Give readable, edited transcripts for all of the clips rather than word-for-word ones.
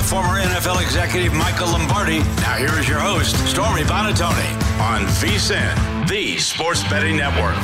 former NFL executive Michael Lombardi. Now here is your host, Stormy Buonantony, on VSiN, the Sports Betting Network.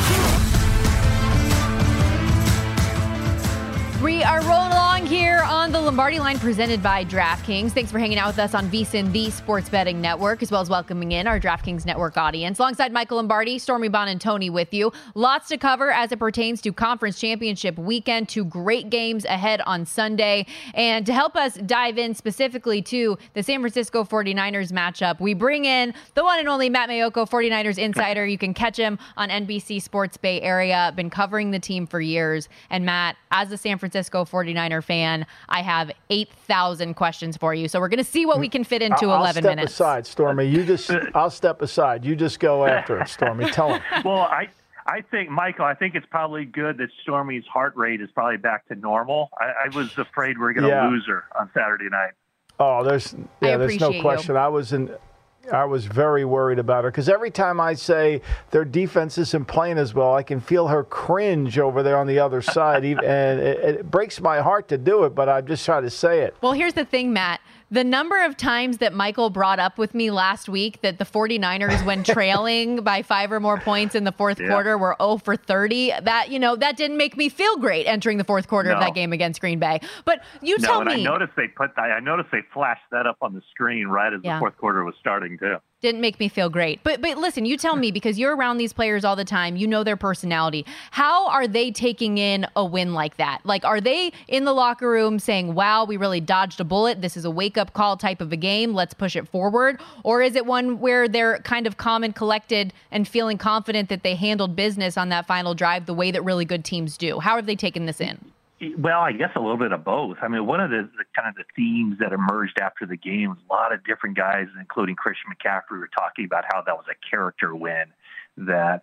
We are rolling along here on the Lombardi Line presented by DraftKings. Thanks for hanging out with us on VSiN, the Sports Betting Network, as well as welcoming in our DraftKings Network audience. Alongside Michael Lombardi, Stormy Buonantony with you. Lots to cover as it pertains to Conference Championship weekend. 2 great games ahead on Sunday. And to help us dive in specifically to the San Francisco 49ers matchup, we bring in the one and only Matt Maiocco, 49ers insider. You can catch him on NBC Sports Bay Area. Been covering the team for years. And Matt, as a San Francisco 49er fan, I have 8,000 questions for you. So we're going to see what we can fit into 11 minutes. I'll step aside, Stormy. I'll step aside. You just go after it, Stormy. Tell him. Well, I think, Michael, I think it's probably good that Stormy's heart rate is probably back to normal. I was afraid we were going to lose her on Saturday night. Oh, there's no question. You. I was very worried about her because every time I say their defense isn't playing as well, I can feel her cringe over there on the other side. And it breaks my heart to do it, but I just try to say it. Well, here's the thing, Matt. The number of times that Michael brought up with me last week that the 49ers, when trailing by 5 or more points in the fourth quarter, were 0 for 30, that didn't make me feel great entering the fourth quarter of that game against Green Bay. But tell me. I noticed they flashed that up on the screen right as the fourth quarter was starting too. Didn't make me feel great. But listen, you tell me, because you're around these players all the time, you know their personality. How are they taking in a win like that? Like, are they in the locker room saying, wow, we really dodged a bullet. This is a wake-up call type of a game. Let's push it forward. Or is it one where they're kind of calm and collected and feeling confident that they handled business on that final drive the way that really good teams do? How have they taken this in? Well, I guess a little bit of both. I mean, one of the kind of the themes that emerged after the game was a lot of different guys, including Christian McCaffrey, were talking about how that was a character win, that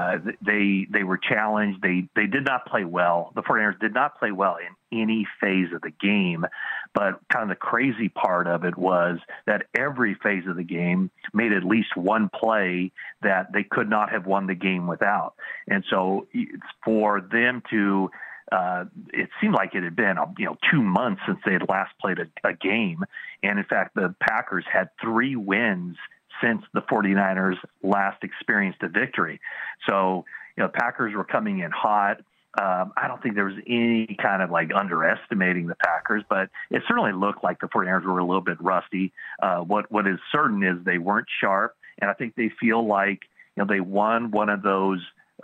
they were challenged. They did not play well. The 49ers did not play well in any phase of the game. But kind of the crazy part of it was that every phase of the game made at least one play that they could not have won the game without. And so it's for them to it seemed like it had been 2 months since they had last played a game. And in fact, the Packers had 3 wins since the 49ers last experienced a victory. So, Packers were coming in hot. I don't think there was any kind of underestimating the Packers, but it certainly looked like the 49ers were a little bit rusty. What is certain is they weren't sharp. And I think they feel like, they won one of those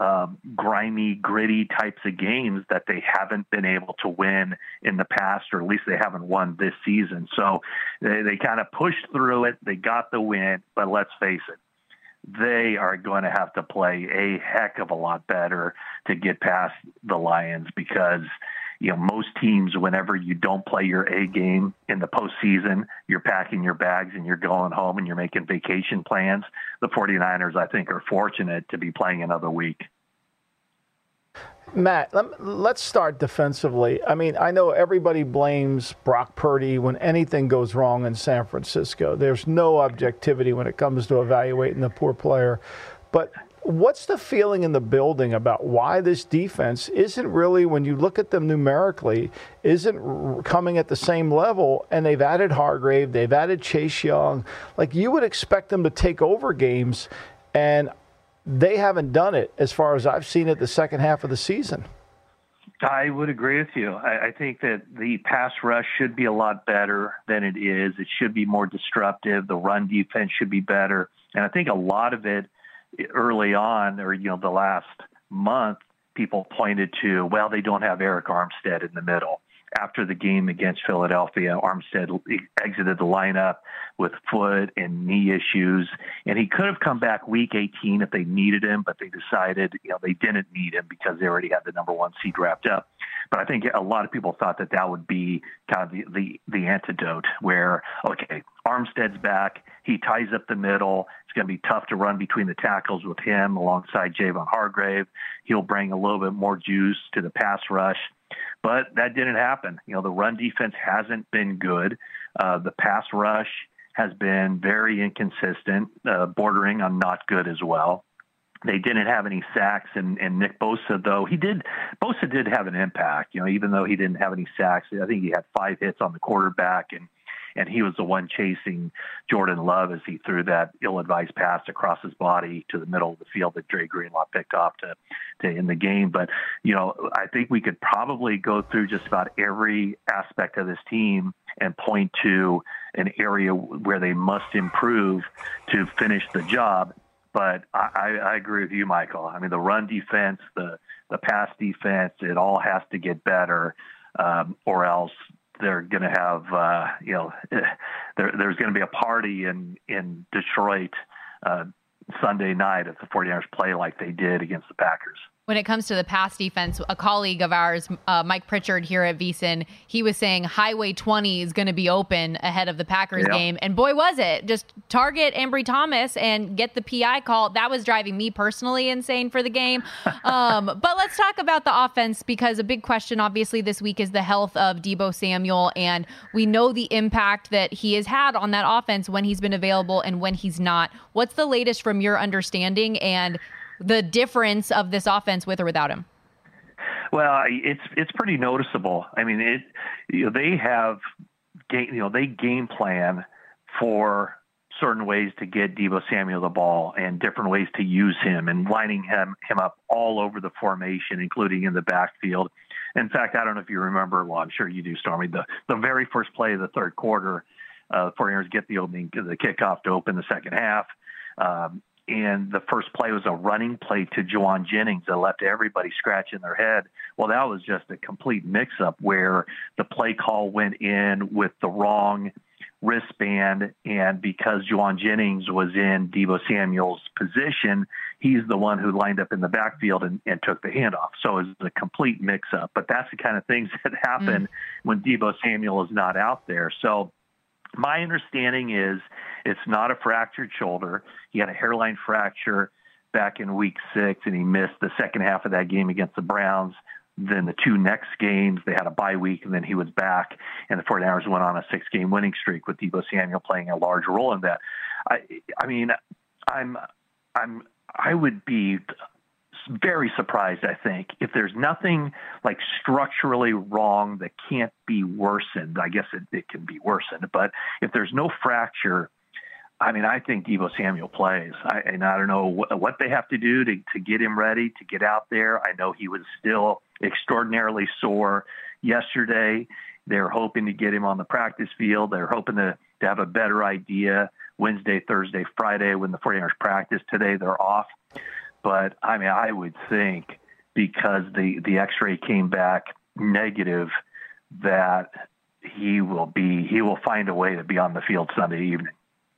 grimy, gritty types of games that they haven't been able to win in the past, or at least they haven't won this season. So they kind of pushed through it. They got the win, but let's face it, they are going to have to play a heck of a lot better to get past the Lions, because most teams, whenever you don't play your A game in the postseason, you're packing your bags and you're going home and you're making vacation plans. The 49ers, I think, are fortunate to be playing another week. Matt, let's start defensively. I mean, I know everybody blames Brock Purdy when anything goes wrong in San Francisco. There's no objectivity when it comes to evaluating the poor player. But what's the feeling in the building about why this defense isn't really, when you look at them numerically, isn't coming at the same level? And they've added Hargrave, they've added Chase Young. Like, you would expect them to take over games, and they haven't done it as far as I've seen it the second half of the season. I would agree with you. I think that the pass rush should be a lot better than it is. It should be more disruptive. The run defense should be better. And I think a lot of it early on, or, the last month, people pointed to, well, they don't have Eric Armstead in the middle. After the game against Philadelphia, Armstead exited the lineup with foot and knee issues, and he could have come back week 18 if they needed him, but they decided, they didn't need him because they already had the number 1 seed wrapped up. But I think a lot of people thought that would be kind of the antidote, where, okay, Armstead's back, he ties up the middle. It's going to be tough to run between the tackles with him alongside Javon Hargrave. He'll bring a little bit more juice to the pass rush. But that didn't happen. The run defense hasn't been good. The pass rush has been very inconsistent, bordering on not good as well. They didn't have any sacks, and Nick Bosa, though, Bosa did have an impact, even though he didn't have any sacks. I think he had 5 hits on the quarterback, and he was the one chasing Jordan Love as he threw that ill-advised pass across his body to the middle of the field that Dre Greenlaw picked off to end the game. But, I think we could probably go through just about every aspect of this team and point to an area where they must improve to finish the job. But I agree with you, Michael. I mean, the run defense, the pass defense, it all has to get better, or else they're going to have, there's going to be a party in Detroit Sunday night if the 49ers play like they did against the Packers. When it comes to the pass defense, a colleague of ours, Mike Pritchard here at VSiN, he was saying Highway 20 is going to be open ahead of the Packers game. And boy, was it. Just target Ambry Thomas and get the PI call. That was driving me personally insane for the game. But let's talk about the offense, because a big question, obviously, this week is the health of Deebo Samuel. And we know the impact that he has had on that offense when he's been available and when he's not. What's the latest from your understanding and the difference of this offense with or without him? Well, it's pretty noticeable. I mean, they have they game plan for certain ways to get Deebo Samuel the ball and different ways to use him and lining him up all over the formation, including in the backfield. In fact, I don't know if you remember, well, I'm sure you do, Stormy, the very first play of the third quarter, 49ers get the kickoff to open the second half. And the first play was a running play to Jauan Jennings that left everybody scratching their head. Well, that was just a complete mix-up where the play call went in with the wrong wristband, and because Jauan Jennings was in Deebo Samuel's position, he's the one who lined up in the backfield and took the handoff. So it was a complete mix-up. But that's the kind of things that happen when Deebo Samuel is not out there. So my understanding is it's not a fractured shoulder. He had a hairline fracture back in week 6, and he missed the second half of that game against the Browns. Then the 2 next games, they had a bye week, and then he was back, and the 49ers went on a 6-game winning streak with Deebo Samuel playing a large role in that. I would be very surprised, I think, if there's nothing like structurally wrong that can't be worsened. I guess it can be worsened, but if there's no fracture, I think Deebo Samuel plays. I don't know what they have to do to get him ready to get out there. I know he was still extraordinarily sore yesterday. They're hoping to get him on the practice field. They're hoping to have a better idea Wednesday, Thursday, Friday when the 49ers practice. Today they're off. But, I would think because the X-ray came back negative that he will find a way to be on the field Sunday evening.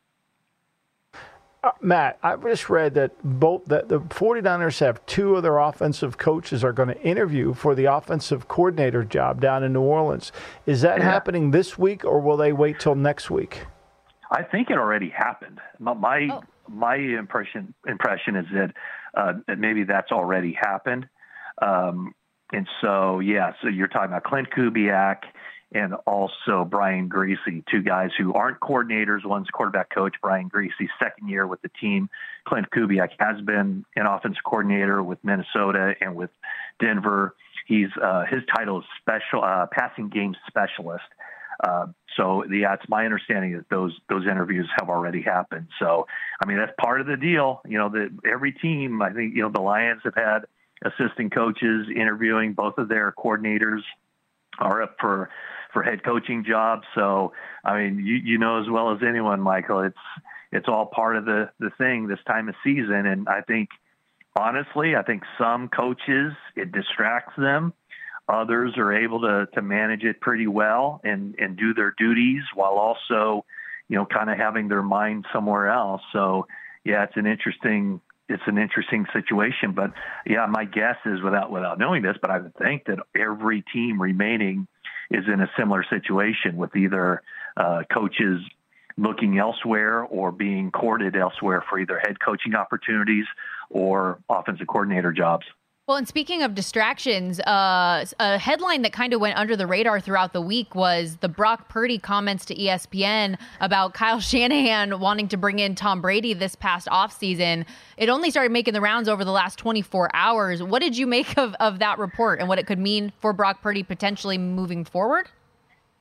Matt, I just read that the 49ers have 2 of their offensive coaches are going to interview for the offensive coordinator job down in New Orleans. Is that happening this week, or will they wait till next week? I think it already happened. My impression is that maybe that's already happened. And so you're talking about Clint Kubiak and also Brian Griese, 2 guys who aren't coordinators. One's quarterback coach, Brian Griese, second year with the team. Clint Kubiak has been an offensive coordinator with Minnesota and with Denver. His title is passing game specialist. It's my understanding that those interviews have already happened. So, that's part of the deal. Every team, I think, the Lions have had assistant coaches interviewing. Both of their coordinators are up for head coaching jobs. So, you know as well as anyone, Michael, it's all part of the thing this time of season. And I think, honestly, some coaches, it distracts them. Others are able to manage it pretty well and do their duties while also, kind of having their mind somewhere else. So, it's an interesting situation. But my guess is without knowing this, but I would think that every team remaining is in a similar situation with either coaches looking elsewhere or being courted elsewhere for either head coaching opportunities or offensive coordinator jobs. Well, and speaking of distractions, a headline that kind of went under the radar throughout the week was the Brock Purdy comments to ESPN about Kyle Shanahan wanting to bring in Tom Brady this past offseason. It only started making the rounds over the last 24 hours. What did you make of that report and what it could mean for Brock Purdy potentially moving forward?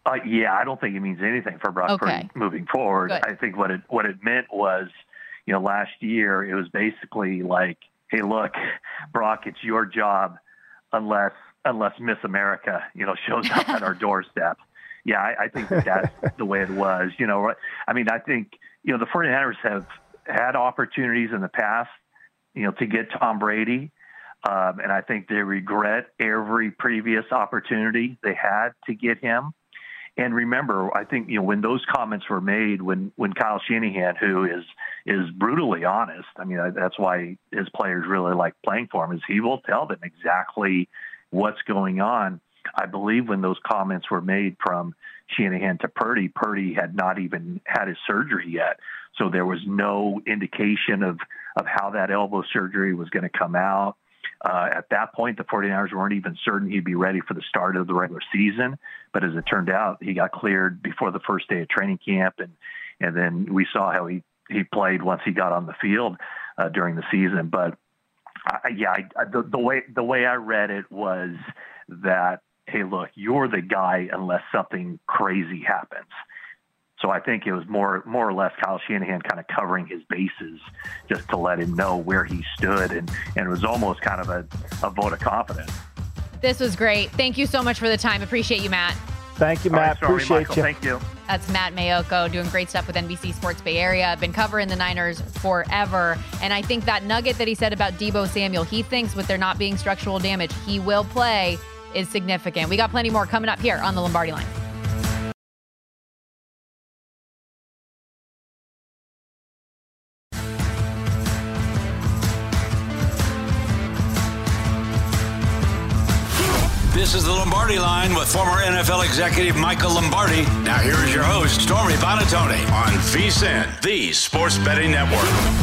Yeah, I don't think it means anything for Brock Purdy moving forward. Good. I think what it meant was, last year it was basically like, hey, look, Brock, it's your job unless Miss America, shows up at our doorstep. Yeah, I think that's the way it was. I mean, I think, the 49ers have had opportunities in the past, to get Tom Brady. And I think they regret every previous opportunity they had to get him. And remember, I think, when those comments were made, when Kyle Shanahan, who is brutally honest, I mean, that's why his players really like playing for him, is he will tell them exactly what's going on. I believe when those comments were made from Shanahan to Purdy, Purdy had not even had his surgery yet. So there was no indication of how that elbow surgery was going to come out. At that point, the 49ers weren't even certain he'd be ready for the start of the regular season. But as it turned out, he got cleared before the first day of training camp. And then we saw how he played once he got on the field during the season. But the way I read it was that, hey, look, you're the guy unless something crazy happens. So I think it was more or less Kyle Shanahan kind of covering his bases just to let him know where he stood. And it was almost kind of a vote of confidence. This was great. Thank you so much for the time. Appreciate you, Matt. Thank you, Matt. Appreciate you. Thank you. That's Matt Maiocco doing great stuff with NBC Sports Bay Area. Been covering the Niners forever. And I think that nugget that he said about Deebo Samuel, he thinks with there not being structural damage, he will play, is significant. We got plenty more coming up here on the Lombardi Line. This is the Lombardi Line with former NFL executive Michael Lombardi. Now here is your host, Stormy Buonantony, on VSiN, the Sports Betting Network.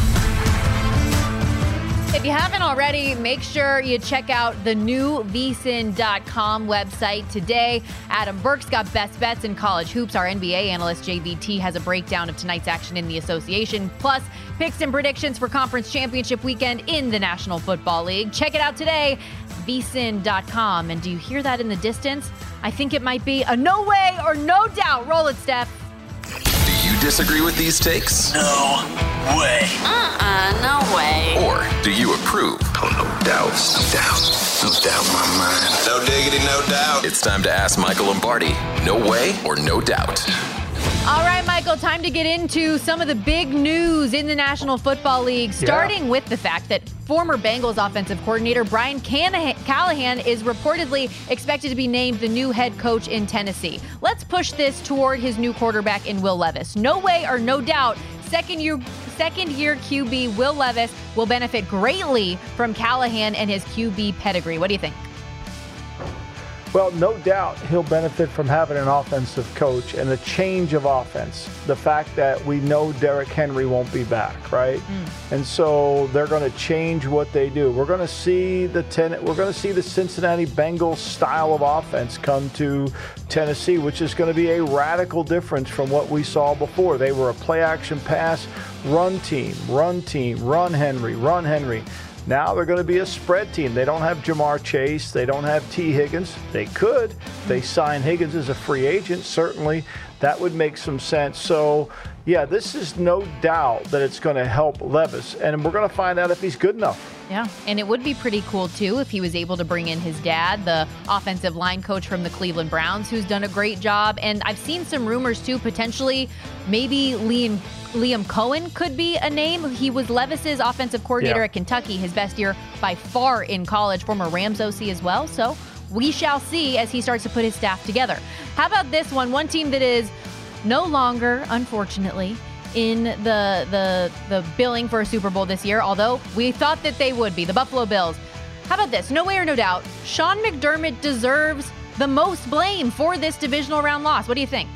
If you haven't already, make sure you check out the new vsin.com website today. Adam Burke's got best bets in college hoops. Our NBA analyst JVT has a breakdown of tonight's action in the association, plus picks and predictions for conference championship weekend in the National Football League. Check it out today, vsin.com. And do you hear that in the distance? I think it might be a no way or no doubt. Roll it, Steph. Do you disagree with these takes? No way. No way. Or do you approve? Oh, no doubts. No doubt in my mind. No diggity, no doubt. It's time to ask Michael Lombardi. No way or no doubt. All right, Michael, time to get into some of the big news in the National Football League, starting with the fact that former Bengals offensive coordinator Brian Callahan is reportedly expected to be named the new head coach in Tennessee. Let's push this toward his new quarterback in Will Levis. No way or no doubt, second-year QB Will Levis will benefit greatly from Callahan and his QB pedigree. What do you think? Well, no doubt he'll benefit from having an offensive coach and a change of offense. The fact that we know Derrick Henry won't be back, right? And so they're going to change what they do. We're going to see the Cincinnati Bengals style of offense come to Tennessee, which is going to be a radical difference from what we saw before. They were a play action pass, run team, run Henry. Now they're going to be a spread team. They don't have Jamar Chase. They don't have T. Higgins. They could. They sign Higgins as a free agent. Certainly, that would make some sense. So, yeah, this is no doubt that it's going to help Levis. And we're going to find out if he's good enough. Yeah, and it would be pretty cool, too, if he was able to bring in his dad, the offensive line coach from the Cleveland Browns, who's done a great job. And I've seen some rumors, too, potentially maybe Liam Cohen could be a name. He was Levis's offensive coordinator at Kentucky, his best year by far in college, former Rams OC as well. So we shall see as he starts to put his staff together. How about this one? One team that is no longer, unfortunately, in the billing for a Super Bowl this year, although we thought that they would be, the Buffalo Bills. How about this? No way or no doubt, Sean McDermott deserves the most blame for this divisional round loss. What do you think?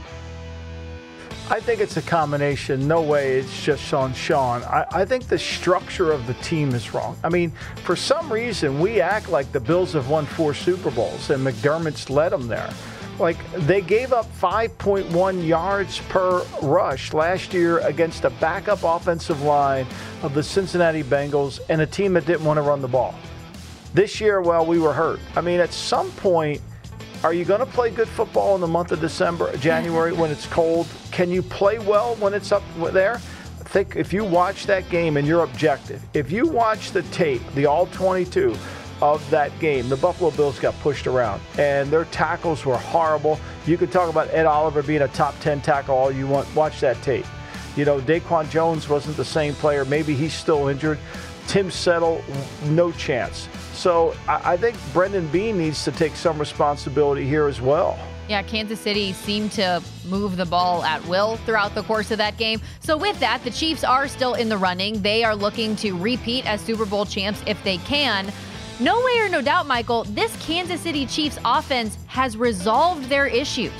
I think it's a combination. No way it's just Sean. I think the structure of the team is wrong. I mean, for some reason, we act like the Bills have won 4 Super Bowls and McDermott's led them there. Like, they gave up 5.1 yards per rush last year against a backup offensive line of the Cincinnati Bengals and a team that didn't want to run the ball. This year, well, we were hurt. I mean, at some point, Are you going to play good football in the month of December, January, when it's cold? Can you play well when it's up there? Think if you watch that game and you're objective, if you watch the tape, the all 22 of that game, the Buffalo Bills got pushed around and their tackles were horrible. You could talk about Ed Oliver being a top 10 tackle all you want. Watch that tape. You know, Daquan Jones wasn't the same player. Maybe he's still injured. Tim Settle, no chance. So I think Brendan Beane needs to take some responsibility here as well. Yeah, Kansas City seemed to move the ball at will throughout the course of that game. So with that, the Chiefs are still in the running. They are looking to repeat as Super Bowl champs if they can. No way or no doubt, Michael, this Kansas City Chiefs offense has resolved their issues.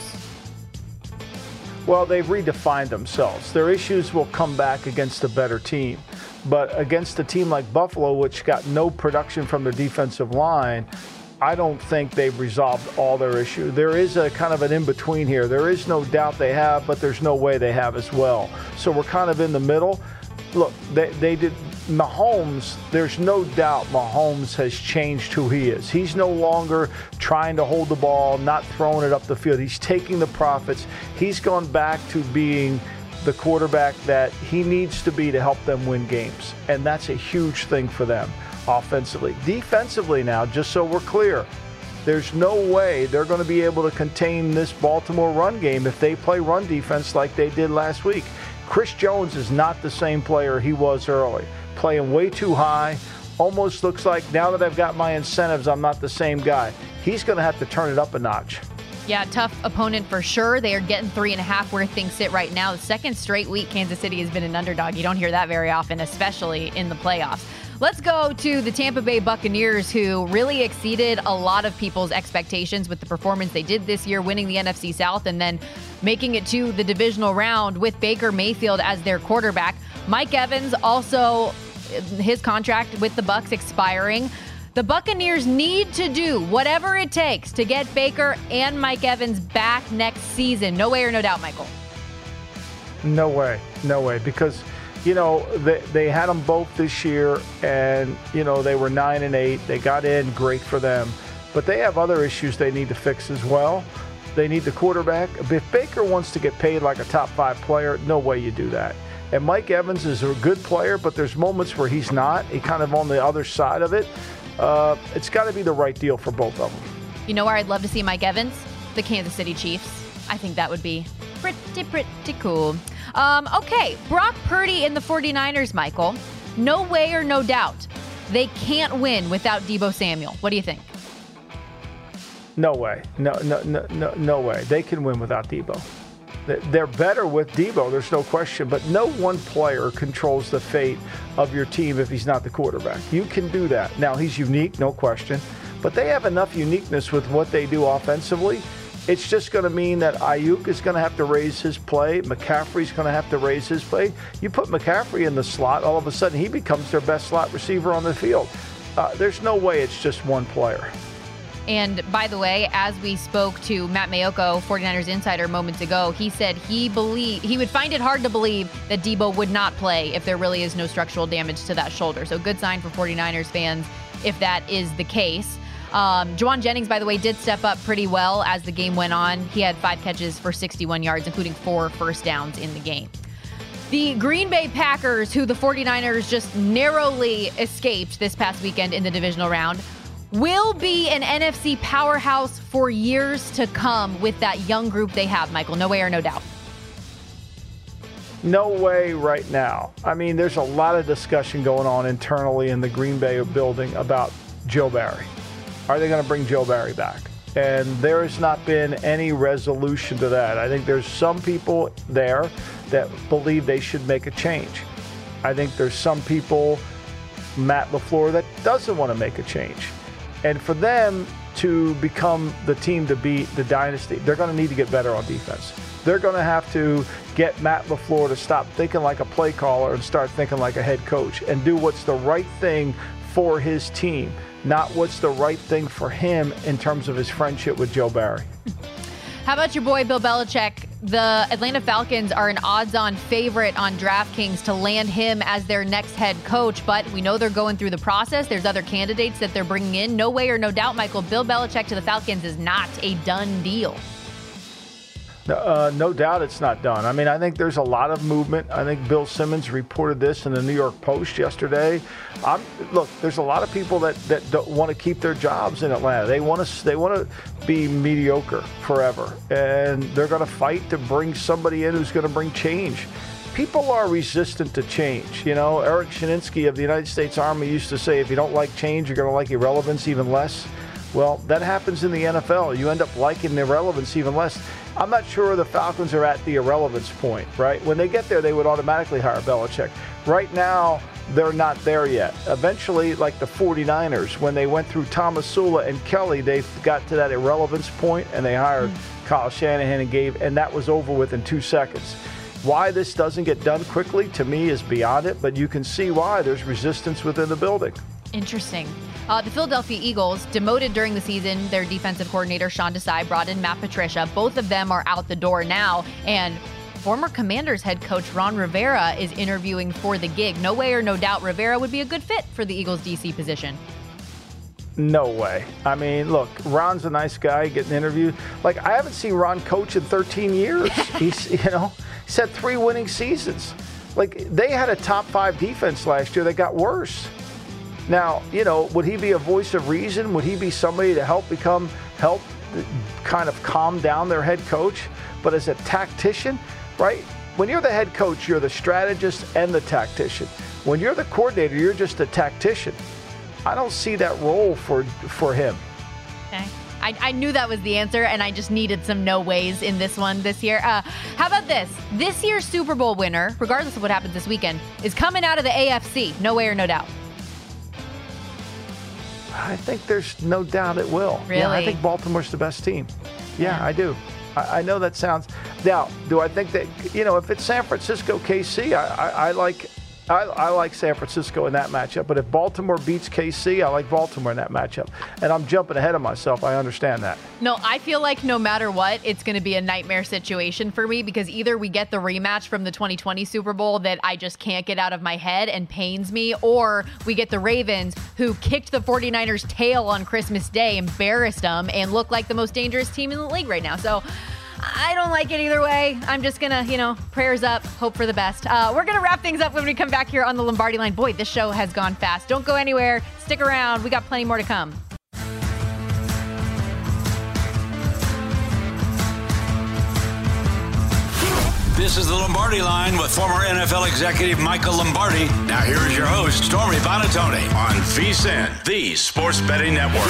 Well, they've redefined themselves. Their issues will come back against a better team. But against a team like Buffalo, which got no production from their defensive line, I don't think they've resolved all their issues. There is a kind of an in-between here. There is no doubt they have, but there's no way they have as well. So we're kind of in the middle. Look, they did Mahomes, there's no doubt Mahomes has changed who he is. He's no longer trying to hold the ball, not throwing it up the field. He's taking the profits. He's gone back to being the quarterback that he needs to be to help them win games. And that's a huge thing for them offensively. Defensively now, just so we're clear, there's no way they're going to be able to contain this Baltimore run game if they play run defense like they did last week. Chris Jones is not the same player he was early. Playing way too high. Almost looks like now that I've got my incentives, I'm not the same guy. He's going to have to turn it up a notch. Yeah, tough opponent for sure. They are getting 3.5 where things sit right now. The second straight week Kansas City has been an underdog. You don't hear that very often, especially in the playoffs. Let's go to the Tampa Bay Buccaneers, who really exceeded a lot of people's expectations with the performance they did this year, winning the NFC South and then making it to the divisional round with Baker Mayfield as their quarterback. Mike Evans also, his contract with the Bucs expiring. The Buccaneers need to do whatever it takes to get Baker and Mike Evans back next season. No way or no doubt, Michael. No way. No way. Because, you know, they had them both this year, and, you know, they were 9-8. They got in, great for them. But they have other issues they need to fix as well. They need the quarterback. If Baker wants to get paid like a top 5 player, no way you do that. And Mike Evans is a good player, but there's moments where he's not. He's kind of on the other side of it. It's got to be the right deal for both of them. You know where I'd love to see Mike Evans? The Kansas City Chiefs. I think that would be pretty cool. Okay, Brock Purdy and the 49ers, Michael. No way or no doubt. They can't win without Deebo Samuel. What do you think? No way. No way. They can win without Deebo. They're better with Deebo, there's no question, but no one player controls the fate of your team if he's not the quarterback. You can do that. Now, he's unique, no question, but they have enough uniqueness with what they do offensively. It's just going to mean that Ayuk is going to have to raise his play. McCaffrey's going to have to raise his play. You put McCaffrey in the slot, all of a sudden he becomes their best slot receiver on the field. There's no way it's just one player. And by the way, as we spoke to Matt Mayoko, 49ers insider, moments ago, he said he would find it hard to believe that Deebo would not play if there really is no structural damage to that shoulder. So good sign for 49ers fans if that is the case. Juwan Jennings, by the way, did step up pretty well as the game went on. He had 5 catches for 61 yards, including 4 first downs in the game. The Green Bay Packers, who the 49ers just narrowly escaped this past weekend in the divisional round, will be an NFC powerhouse for years to come with that young group they have, Michael. No way or no doubt. No way right now. I mean, there's a lot of discussion going on internally in the Green Bay building about Joe Barry. Are they going to bring Joe Barry back? And there has not been any resolution to that. I think there's some people there that believe they should make a change. I think there's some people, Matt LaFleur, that doesn't want to make a change. And for them to become the team to beat the dynasty, they're going to need to get better on defense. They're going to have to get Matt LaFleur to stop thinking like a play caller and start thinking like a head coach and do what's the right thing for his team, not what's the right thing for him in terms of his friendship with Joe Barry. How about your boy Bill Belichick the Atlanta Falcons are an odds-on favorite on DraftKings to land him as their next head coach, but we know they're going through the process. There's other candidates that they're bringing in. No way or no doubt, Michael, Bill Belichick to the Falcons is not a done deal. No doubt it's not done. I mean, I think there's a lot of movement. I think Bill Simmons reported this in the New York Post yesterday. Look, there's a lot of people that don't want to keep their jobs in Atlanta. They want to be mediocre forever, and they're going to fight to bring somebody in who's going to bring change. People are resistant to change. You know, Eric Shaninsky of the United States Army used to say, if you don't like change, you're going to like irrelevance even less. Well, that happens in the NFL. You end up liking irrelevance even less. I'm not sure the Falcons are at the irrelevance point, right? When they get there, they would automatically hire Belichick. Right now, they're not there yet. Eventually, like the 49ers, when they went through Thomasula and Kelly, they got to that irrelevance point, and they hired Kyle Shanahan and that was over with in 2 seconds. Why this doesn't get done quickly, to me, is beyond it, but you can see why there's resistance within the building. Interesting. The Philadelphia Eagles demoted during the season their defensive coordinator, Sean Desai, brought in Matt Patricia. Both of them are out the door now, and former Commanders head coach Ron Rivera is interviewing for the gig. No way or no doubt Rivera would be a good fit for the Eagles DC position. No way. I mean, look, Ron's a nice guy getting interviewed. Like, I haven't seen Ron coach in 13 years. He's had 3 winning seasons. Like, they had a top 5 defense last year that got worse. Now, would he be a voice of reason? Would he be somebody to help kind of calm down their head coach? But as a tactician, right? When you're the head coach, you're the strategist and the tactician. When you're the coordinator, you're just a tactician. I don't see that role for him. Okay. I knew that was the answer, and I just needed some no ways in this one this year. How about this? This year's Super Bowl winner, regardless of what happens this weekend, is coming out of the AFC. No way or no doubt. I think there's no doubt it will. Really? Yeah, I think Baltimore's the best team. Yeah, I do. I know that sounds. Now, do I think that, if it's San Francisco, KC, I like San Francisco in that matchup. But if Baltimore beats KC, I like Baltimore in that matchup. And I'm jumping ahead of myself. I understand that. No, I feel like no matter what, it's going to be a nightmare situation for me, because either we get the rematch from the 2020 Super Bowl that I just can't get out of my head and pains me, or we get the Ravens, who kicked the 49ers' tail on Christmas Day, embarrassed them, and look like the most dangerous team in the league right now. So I don't like it either way. I'm just going to, prayers up, hope for the best. We're going to wrap things up when we come back here on the Lombardi Line. Boy, this show has gone fast. Don't go anywhere. Stick around. We got plenty more to come. This is the Lombardi Line with former NFL executive Michael Lombardi. Now here is your host, Stormy Buonantony, on VSiN, the Sports Betting Network.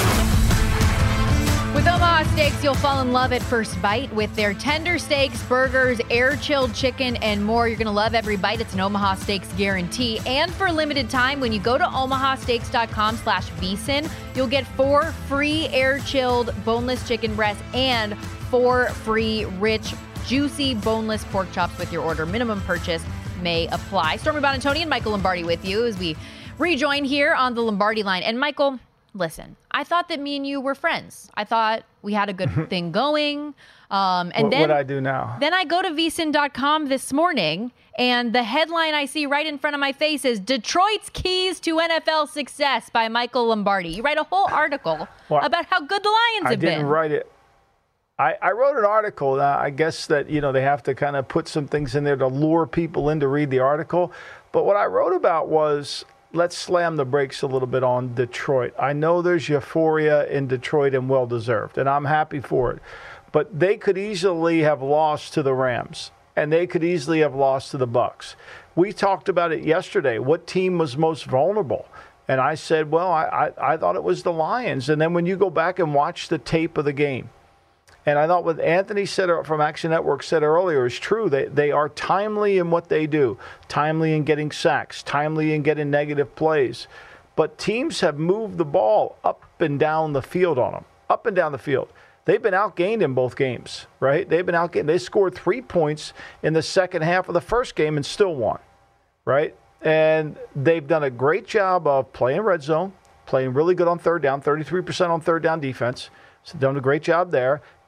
With Omaha Steaks, you'll fall in love at first bite with their tender steaks, burgers, air-chilled chicken, and more. You're going to love every bite. It's an Omaha Steaks guarantee. And for a limited time, when you go to omahasteaks.com/VSiN, you'll get 4 free air-chilled boneless chicken breasts and 4 free rich, juicy boneless pork chops with your order. Minimum purchase may apply. Stormy Buonantony and Michael Lombardi with you as we rejoin here on the Lombardi Line. And Michael, listen, I thought that me and you were friends. I thought we had a good thing going. What would I do now? Then I go to vsin.com this morning, and the headline I see right in front of my face is Detroit's Keys to NFL Success by Michael Lombardi. You write a whole article about how good the Lions have been. I didn't write it. I wrote an article. I guess that, they have to kind of put some things in there to lure people in to read the article. But what I wrote about was, let's slam the brakes a little bit on Detroit. I know there's euphoria in Detroit, and well-deserved, and I'm happy for it. But they could easily have lost to the Rams, and they could easily have lost to the Bucs. We talked about it yesterday. What team was most vulnerable? And I said, well, I thought it was the Lions. And then when you go back and watch the tape of the game, and I thought what Anthony said from Action Network said earlier is true. They are timely in what they do, timely in getting sacks, timely in getting negative plays. But teams have moved the ball up and down the field on them, up and down the field. They've been outgained in both games, right? They've been outgained. They scored 3 points in the second half of the first game and still won, right? And they've done a great job of playing red zone, playing really good on third down, 33% on third down defense. So done a great job there.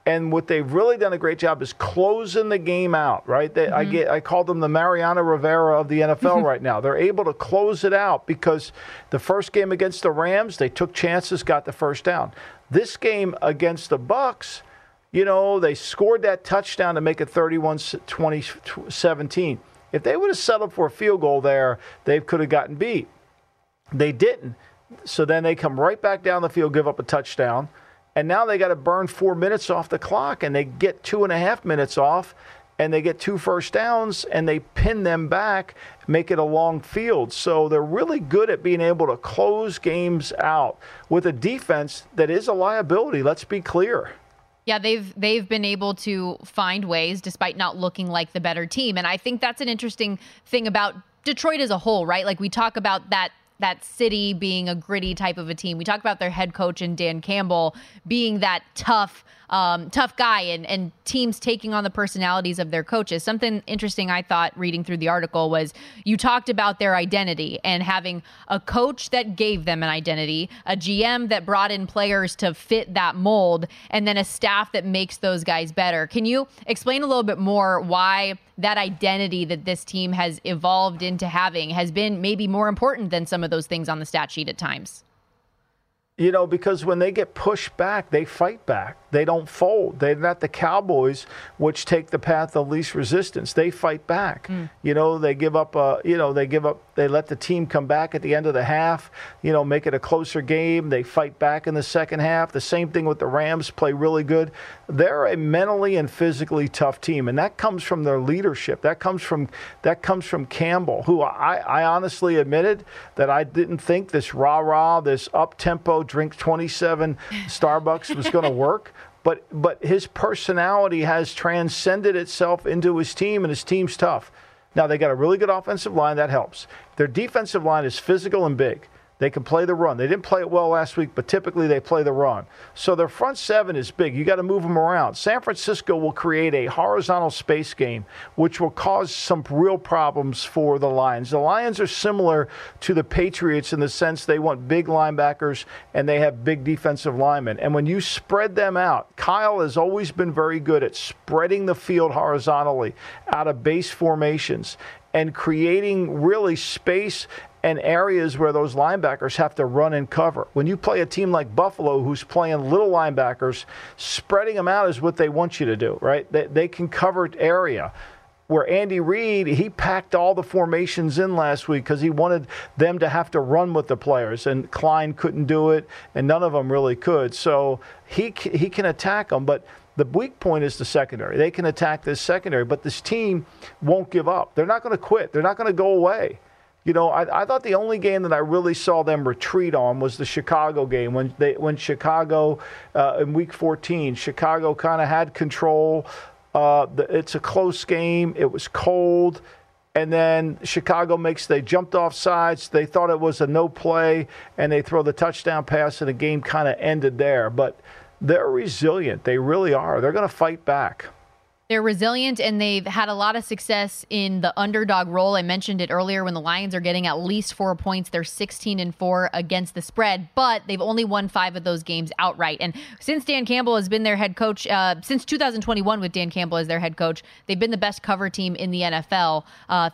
And what they've really done a great job is closing the game out, right? I call them the Mariano Rivera of the NFL right now. They're able to close it out because the first game against the Rams, they took chances, got the first down. This game against the Bucs, they scored that touchdown to make it 31-17. If they would have settled for a field goal there, they could have gotten beat. They didn't. So then they come right back down the field, give up a touchdown. And now they got to burn 4 minutes off the clock, and they get 2.5 minutes off, and they get 2 first downs, and they pin them back, make it a long field. So they're really good at being able to close games out with a defense that is a liability. Let's be clear. Yeah, they've been able to find ways despite not looking like the better team. And I think that's an interesting thing about Detroit as a whole, right? Like we talk about that city being a gritty type of a team. We talk about their head coach and Dan Campbell being that tough guy and teams taking on the personalities of their coaches. Something interesting I thought reading through the article was you talked about their identity and having a coach that gave them an identity, a GM that brought in players to fit that mold, and then a staff that makes those guys better. Can you explain a little bit more why that identity that this team has evolved into having has been maybe more important than some of those things on the stat sheet at times? Because when they get pushed back, they fight back. They don't fold. They're not the Cowboys, which take the path of least resistance. They fight back. They give up. They let the team come back at the end of the half. Make it a closer game. They fight back in the second half. The same thing with the Rams. Play really good. They're a mentally and physically tough team, and that comes from their leadership. That comes from Campbell, who I honestly admitted that I didn't think this rah-rah, this up-tempo, drink 27 Starbucks was going to work. But his personality has transcended itself into his team, and his team's tough. Now, they got a really good offensive line. That helps. Their defensive line is physical and big. They can play the run. They didn't play it well last week, but typically they play the run. So their front seven is big. You got to move them around. San Francisco will create a horizontal space game, which will cause some real problems for the Lions. The Lions are similar to the Patriots in the sense they want big linebackers and they have big defensive linemen. And when you spread them out, Kyle has always been very good at spreading the field horizontally out of base formations and creating really space and areas where those linebackers have to run and cover. When you play a team like Buffalo who's playing little linebackers, spreading them out is what they want you to do, right? They can cover area. Where Andy Reid, he packed all the formations in last week because he wanted them to have to run with the players, and Klein couldn't do it, and none of them really could. So he can attack them, but the weak point is the secondary. They can attack this secondary, but this team won't give up. They're not going to quit. They're not going to go away. I thought the only game that I really saw them retreat on was the Chicago game when Chicago in Week 14, Chicago kind of had control. It's a close game. It was cold. And then Chicago they jumped off sides. They thought it was a no play, and they throw the touchdown pass, and the game kind of ended there. But they're resilient. They really are. They're going to fight back. They're resilient, and they've had a lot of success in the underdog role. I mentioned it earlier when the Lions are getting at least 4 points. They're 16-4 against the spread, but they've only won 5 of those games outright. And since Dan Campbell has been their head coach, since 2021 with Dan Campbell as their head coach, they've been the best cover team in the NFL.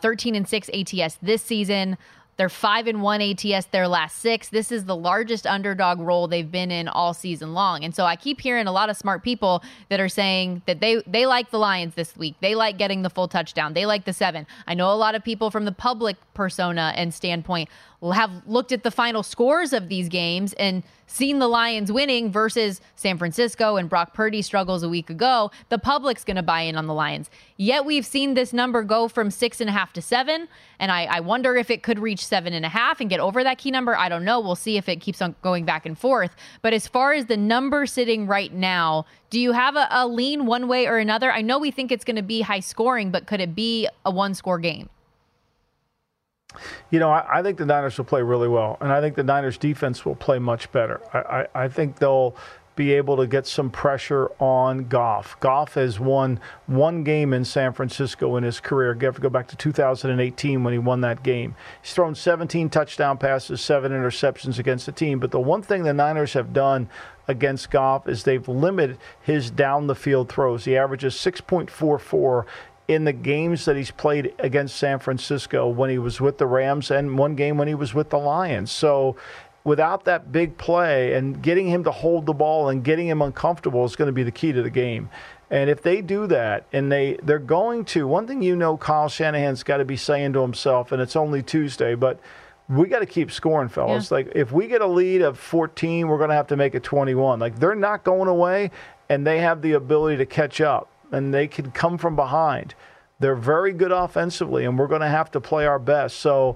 13-6 ATS this season. They're 5-1 ATS their last 6. This is the largest underdog role they've been in all season long. And so I keep hearing a lot of smart people that are saying that they like the Lions this week. They like getting the full touchdown. They like the 7. I know a lot of people from the public persona and standpoint will have looked at the final scores of these games and seen the Lions winning versus San Francisco and Brock Purdy struggles a week ago. The public's going to buy in on the Lions. Yet we've seen this number go from 6.5 to 7, and I wonder if it could reach 7.5 and get over that key number. I don't know. We'll see if it keeps on going back and forth. But as far as the number sitting right now, do you have a lean one way or another? I know we think it's going to be high scoring, but could it be a 1-score game? I think the Niners will play really well, and I think the Niners defense will play much better. I think they'll be able to get some pressure on Goff. Goff has won one game in San Francisco in his career. You have to go back to 2018 when he won that game. He's thrown 17 touchdown passes, 7 interceptions against the team. But the one thing the Niners have done against Goff is they've limited his down-the-field throws. He averages 6.44 in the games that he's played against San Francisco when he was with the Rams and one game when he was with the Lions. So without that big play and getting him to hold the ball and getting him uncomfortable is going to be the key to the game. And if they do that, and they're going to, one thing Kyle Shanahan's got to be saying to himself, and it's only Tuesday, but we got to keep scoring, fellas. Yeah. Like, if we get a lead of 14, we're going to have to make it 21. Like, they're not going away, and they have the ability to catch up, and they can come from behind. They're very good offensively, and we're going to have to play our best. So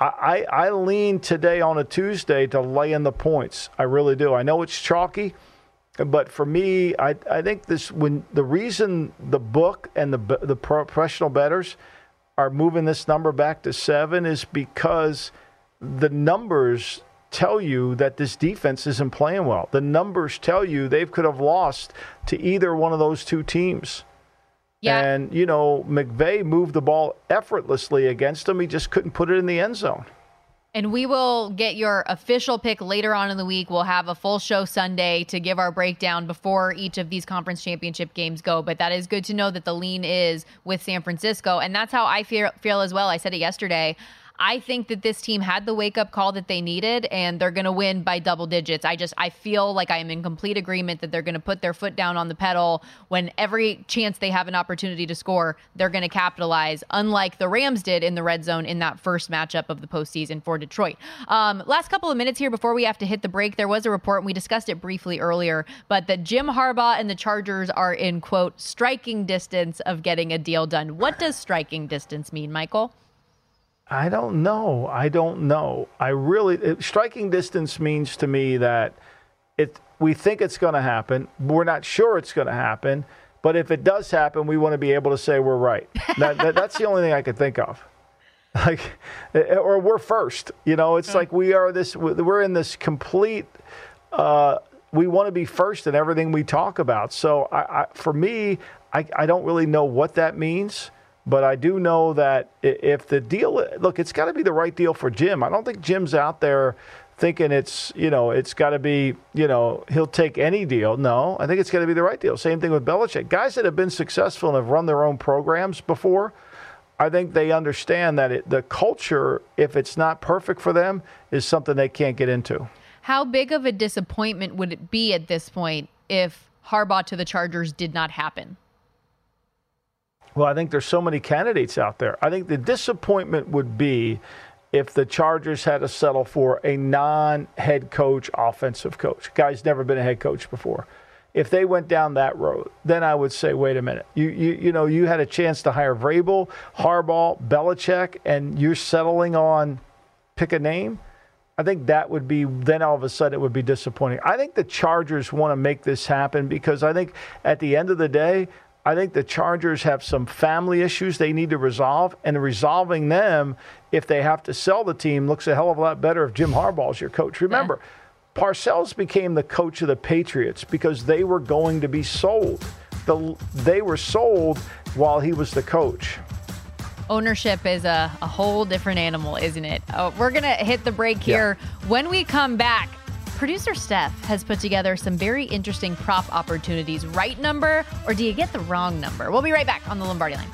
I lean today on a Tuesday to lay in the points. I really do. I know it's chalky, but for me, I think the reason the book and the professional bettors are moving this number back to 7 is because the numbers tell you that this defense isn't playing well. The numbers tell you they could have lost to either one of those two teams. Yeah. And, McVay moved the ball effortlessly against him. He just couldn't put it in the end zone. And we will get your official pick later on in the week. We'll have a full show Sunday to give our breakdown before each of these conference championship games go. But that is good to know that the lean is with San Francisco. And that's how I feel as well. I said it yesterday. I think that this team had the wake-up call that they needed, and they're going to win by double digits. I feel like I am in complete agreement that they're going to put their foot down on the pedal when every chance they have an opportunity to score, they're going to capitalize, unlike the Rams did in the red zone in that first matchup of the postseason for Detroit. Last couple of minutes here before we have to hit the break, there was a report, and we discussed it briefly earlier, but that Jim Harbaugh and the Chargers are in, quote, striking distance of getting a deal done. What does striking distance mean, Michael? I don't know. Striking distance means to me that we think it's going to happen. We're not sure it's going to happen. But if it does happen, we want to be able to say we're right. That's the only thing I could think of. Or we're first. It's like we're in this complete, we want to be first in everything we talk about. So for me, I don't really know what that means. But I do know that if the deal, look, it's got to be the right deal for Jim. I don't think Jim's out there thinking it's got to be, he'll take any deal. No, I think it's got to be the right deal. Same thing with Belichick. Guys that have been successful and have run their own programs before, I think they understand that the culture, if it's not perfect for them, is something they can't get into. How big of a disappointment would it be at this point if Harbaugh to the Chargers did not happen? Well, I think there's so many candidates out there. I think the disappointment would be if the Chargers had to settle for a non-head coach offensive coach. Guy's never been a head coach before. If they went down that road, then I would say, wait a minute. You had a chance to hire Vrabel, Harbaugh, Belichick, and you're settling on pick a name. I think that would be, then all of a sudden it would be disappointing. I think the Chargers want to make this happen because I think at the end of the day, I think the Chargers have some family issues they need to resolve, and resolving them, if they have to sell the team, looks a hell of a lot better if Jim Harbaugh is your coach. Remember, Parcells became the coach of the Patriots because they were going to be sold. They were sold while he was the coach. Ownership is a whole different animal, isn't it? We're going to hit the break here. Yeah. When we come back, producer Steph has put together some very interesting prop opportunities. Right number, or do you get the wrong number? We'll be right back on the Lombardi Line.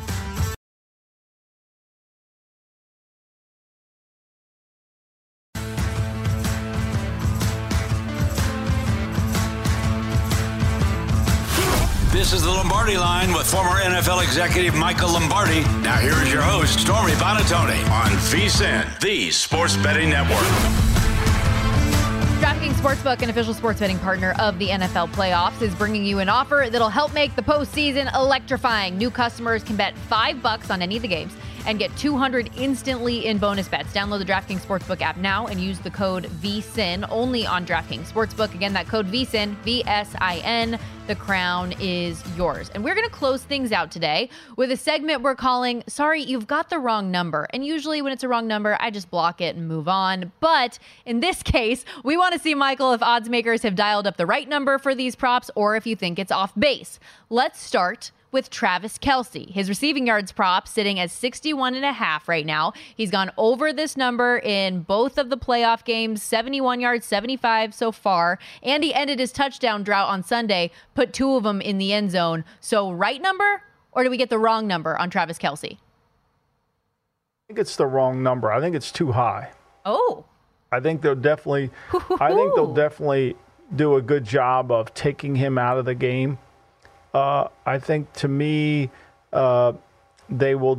This is the Lombardi Line with former NFL executive Michael Lombardi. Now here is your host, Stormy Buonantony, on VSiN, the Sports Betting Network. DraftKings Sportsbook, an official sports betting partner of the NFL playoffs, is bringing you an offer that'll help make the postseason electrifying. New customers can bet $5 on any of the games and get $200 instantly in bonus bets. Download the DraftKings Sportsbook app now and use the code VSIN only on DraftKings Sportsbook. Again, that code VSIN, VSIN. The crown is yours. And we're going to close things out today with a segment we're calling, Sorry, You've Got the Wrong Number. And usually when it's a wrong number, I just block it and move on. But in this case, we want to see, Michael, if odds makers have dialed up the right number for these props or if you think it's off base. Let's start with Travis Kelce. His receiving yards prop sitting at 61.5 right now. He's gone over this number in both of the playoff games, 71 yards, 75 so far. And he ended his touchdown drought on Sunday, put 2 of them in the end zone. So right number, or do we get the wrong number on Travis Kelce? I think it's the wrong number. I think it's too high. Oh. I think they'll definitely do a good job of taking him out of the game. I think, to me, they will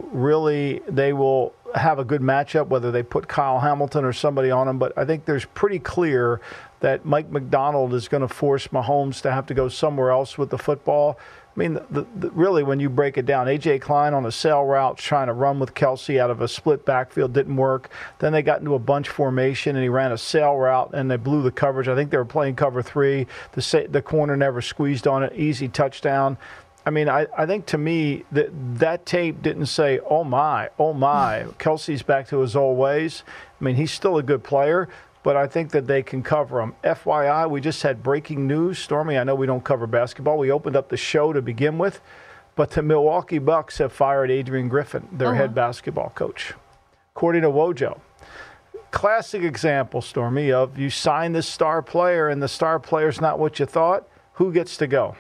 have a good matchup, whether they put Kyle Hamilton or somebody on him. But I think there's pretty clear that Mike McDonald is going to force Mahomes to have to go somewhere else with the football. I mean, really, when you break it down, A.J. Klein on a sail route trying to run with Kelce out of a split backfield didn't work. Then they got into a bunch formation, and he ran a sail route, and they blew the coverage. I think they were playing cover 3. The corner never squeezed on it. Easy touchdown. I mean, I think, to me, that tape didn't say, oh, my, Kelce's back to his old ways. I mean, he's still a good player, but I think that they can cover him. FYI, we just had breaking news. Stormy, I know we don't cover basketball. We opened up the show to begin with, but the Milwaukee Bucks have fired Adrian Griffin, their head basketball coach, according to Wojo. Classic example, Stormy, of you sign this star player and the star player's not what you thought. Who gets to go?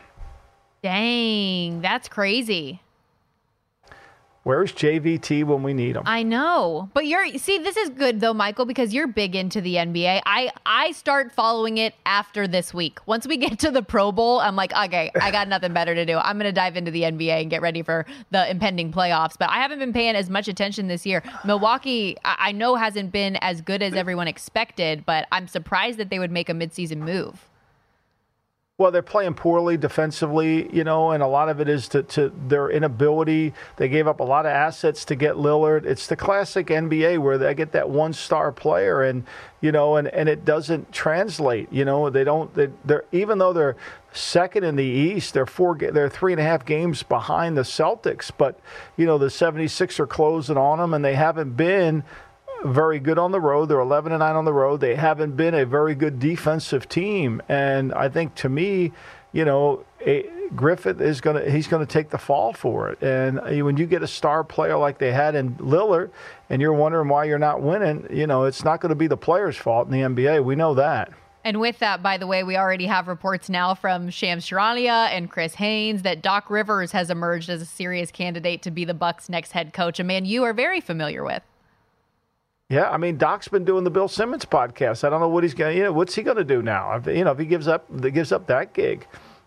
Dang, that's crazy. Where's JVT when we need him? I know. But this is good, though, Michael, because you're big into the NBA. I start following it after this week. Once we get to the Pro Bowl, I'm like, okay, I got nothing better to do. I'm going to dive into the NBA and get ready for the impending playoffs. But I haven't been paying as much attention this year. Milwaukee, I know, hasn't been as good as everyone expected, but I'm surprised that they would make a midseason move. Well, they're playing poorly defensively, and a lot of it is to their inability. They gave up a lot of assets to get Lillard. It's the classic NBA where they get that one-star player and it doesn't translate. They're even though they're second in the East, they're 3.5 games behind the Celtics. But, the 76ers are closing on them, and they haven't been very good on the road. They're 11-9 on the road. They haven't been a very good defensive team. And I think, to me, Griffith he's going to take the fall for it. And when you get a star player like they had in Lillard and you're wondering why you're not winning, it's not going to be the player's fault in the NBA. We know that. And with that, by the way, we already have reports now from Shams Charania and Chris Haynes that Doc Rivers has emerged as a serious candidate to be the Bucs' next head coach, a man you are very familiar with. Yeah, I mean, Doc's been doing the Bill Simmons podcast. I don't know what he's going to, what's he going to do now? If he gives up that gig,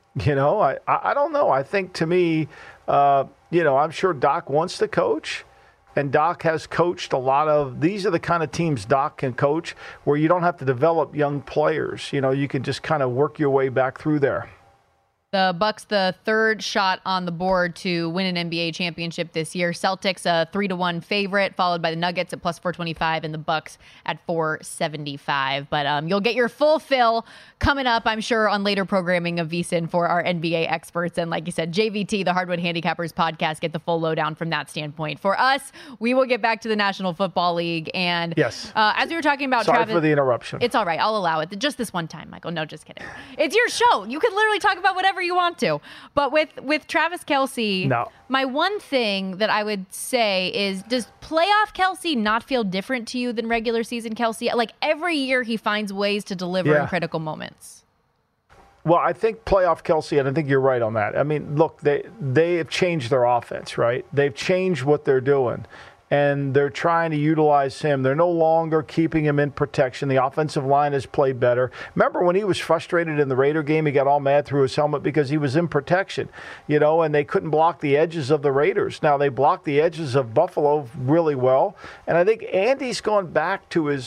I don't know. I think, to me, I'm sure Doc wants to coach, and Doc has coached a lot of, these are the kind of teams Doc can coach where you don't have to develop young players. You can just kind of work your way back through there. The Bucks, the third shot on the board to win an NBA championship this year. Celtics, a 3-1 favorite, followed by the Nuggets at plus 425 and the Bucks at 475. But you'll get your full fill coming up, I'm sure, on later programming of VSiN for our NBA experts. And like you said, JVT, the Hardwood Handicappers podcast, get the full lowdown from that standpoint. For us, we will get back to the National Football League. And yes, as we were talking about, sorry Travis, for the interruption. It's all right. I'll allow it. Just this one time, Michael. No, just kidding. It's your show. You can literally talk about whatever you want to. But with Travis Kelce, no. My one thing that I would say is, does playoff Kelce not feel different to you than regular season Kelce? Like, every year he finds ways to deliver in critical moments. Well, I think playoff Kelce, and I think you're right on that. I mean, look, they have changed their offense, right? They've changed what they're doing. And they're trying to utilize him. They're no longer keeping him in protection. The offensive line has played better. Remember when he was frustrated in the Raider game, he got all mad through his helmet because he was in protection, and they couldn't block the edges of the Raiders. Now they blocked the edges of Buffalo really well. And I think Andy's gone back to his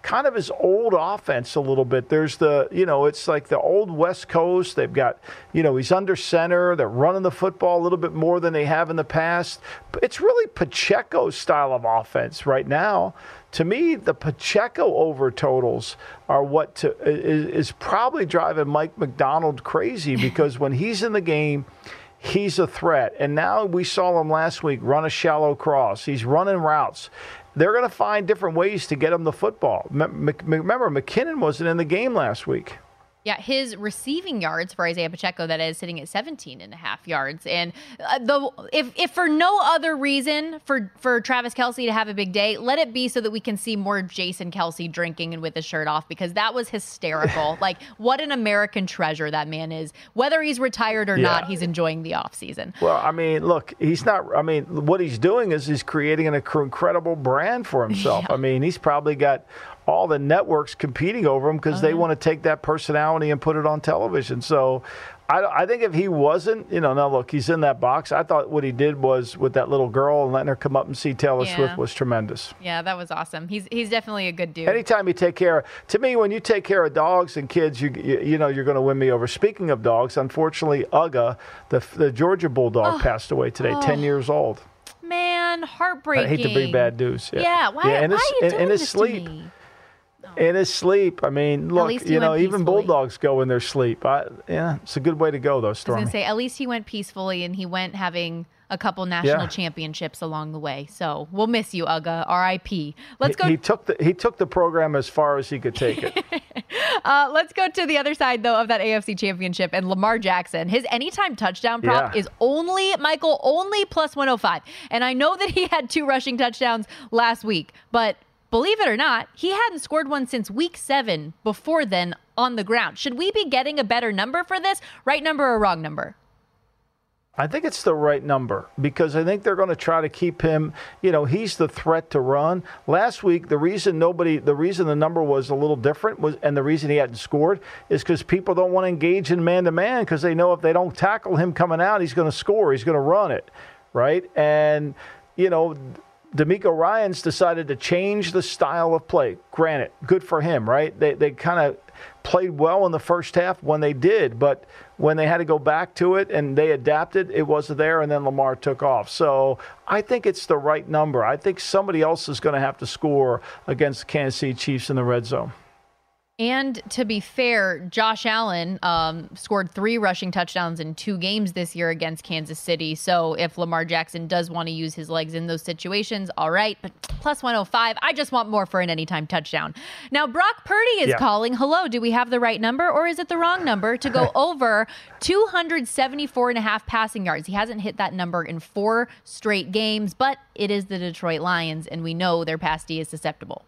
kind of his old offense a little bit. There's it's like the old West Coast. They've got, he's under center. They're running the football a little bit more than they have in the past. It's really Pacheco's style of offense right now. To me, the Pacheco over totals are what is probably driving Mike Macdonald crazy, because when he's in the game, he's a threat. And now we saw him last week run a shallow cross. He's running routes. They're going to find different ways to get him the football. Remember, McKinnon wasn't in the game last week. Yeah, his receiving yards for Isaiah Pacheco, that is, sitting at 17.5 yards. And if for no other reason for Travis Kelce to have a big day, let it be so that we can see more Jason Kelce drinking and with his shirt off, because that was hysterical. Like, what an American treasure that man is. Whether he's retired or not, he's enjoying the offseason. Well, I mean, look, he's not – I mean, what he's doing is he's creating an incredible brand for himself. Yeah. I mean, he's probably got – all the networks competing over him because they want to take that personality and put it on television. So I think if he wasn't, now look, he's in that box. I thought what he did was with that little girl and letting her come up and see Taylor Swift was tremendous. Yeah, that was awesome. He's definitely a good dude. Anytime you take care, to me, when you take care of dogs and kids, you're going to win me over. Speaking of dogs, unfortunately, Uga, the Georgia Bulldog, passed away today, 10 years old. Man, heartbreaking. I hate to bring bad news. Yeah, why are you doing this to me? In his sleep. I mean, look, even bulldogs go in their sleep. It's a good way to go, though, Stormy. I was going to say, at least he went peacefully, and he went having a couple national championships along the way. So we'll miss you, Uga. R.I.P. Let's go. He took the program as far as he could take it. Let's go to the other side, though, of that AFC championship. And Lamar Jackson, his anytime touchdown prop is only plus 105. And I know that he had 2 rushing touchdowns last week, but believe it or not, he hadn't scored one since week 7 before then on the ground. Should we be getting a better number for this? Right number or wrong number? I think it's the right number, because I think they're going to try to keep him, he's the threat to run. Last week, the reason the number was a little different and the reason he hadn't scored is because people don't want to engage in man-to-man, because they know if they don't tackle him coming out, he's going to score. He's going to run it, right? And, D'Amico Ryans decided to change the style of play. Granted, good for him, right? They kind of played well in the first half when they did, but when they had to go back to it and they adapted, it wasn't there, and then Lamar took off. So I think it's the right number. I think somebody else is going to have to score against the Kansas City Chiefs in the red zone. And to be fair, Josh Allen scored 3 rushing touchdowns in 2 games this year against Kansas City. So if Lamar Jackson does want to use his legs in those situations, all right. But plus 105, I just want more for an anytime touchdown. Now, Brock Purdy is calling. Hello, do we have the right number, or is it the wrong number to go over 274.5 passing yards? He hasn't hit that number in 4 straight games, but it is the Detroit Lions, and we know their pass D is susceptible.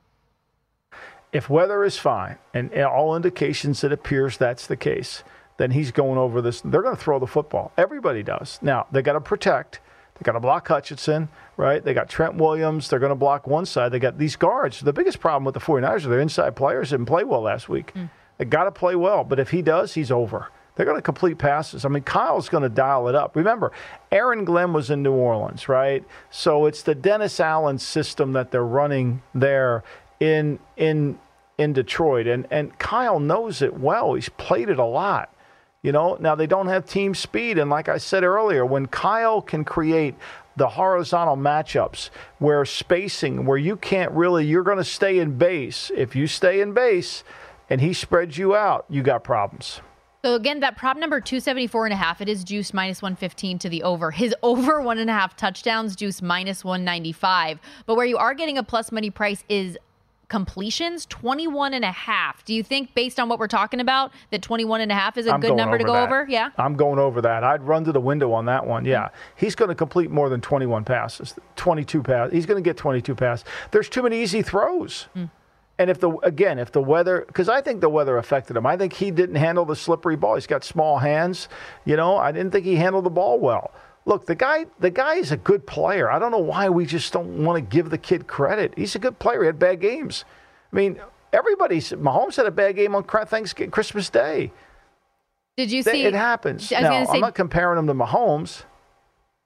If weather is fine, and all indications it appears that's the case, then he's going over this. They're going to throw the football. Everybody does. Now, they got to protect. They got to block Hutchinson, right? They got Trent Williams. They're going to block one side. They got these guards. The biggest problem with the 49ers are their inside players didn't play well last week. They got to play well, but if he does, he's over. They're going to complete passes. I mean, Kyle's going to dial it up. Remember, Aaron Glenn was in New Orleans, right? So it's the Dennis Allen system that they're running there in Detroit, and Kyle knows it well. He's played it a lot. Now they don't have team speed, and like I said earlier, when Kyle can create the horizontal matchups where spacing, where you can't really, you're going to stay in base. If you stay in base and he spreads you out, you got problems. So again, that prop number 274.5, it is juiced minus 115 to the over. His over 1.5 touchdowns juiced minus 195. But where you are getting a plus money price is completions, 21.5. Do you think, based on what we're talking about, that 21.5 is a good number to go over? Yeah, I'm going over that. I'd run to the window on that one. Yeah, he's going to complete more than 21 passes, 22 passes. He's going to get 22 passes. There's too many easy throws. And if the weather, because I think the weather affected him. I think he didn't handle the slippery ball. He's got small hands. I didn't think he handled the ball well. Look, the guy is a good player. I don't know why we just don't want to give the kid credit. He's a good player. He had bad games. I mean, Mahomes had a bad game on Christmas Day. Did you see? It happens. Now, I'm not comparing him to Mahomes.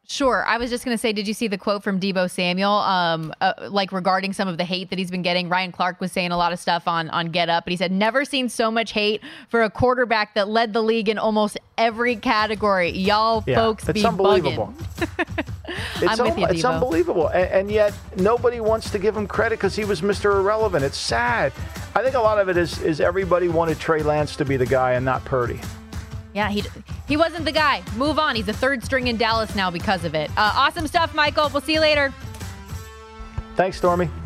Sure. I was just going to say, did you see the quote from Deebo Samuel, like regarding some of the hate that he's been getting? Ryan Clark was saying a lot of stuff on Get Up, but he said, never seen so much hate for a quarterback that led the league in almost every category. Y'all folks be unbelievable. bugging. I'm with you, Deebo. It's unbelievable. And yet nobody wants to give him credit because he was Mr. Irrelevant. It's sad. I think a lot of it is everybody wanted Trey Lance to be the guy and not Purdy. Yeah, he wasn't the guy. Move on. He's a third string in Dallas now because of it. Awesome stuff, Michael. We'll see you later. Thanks, Stormy.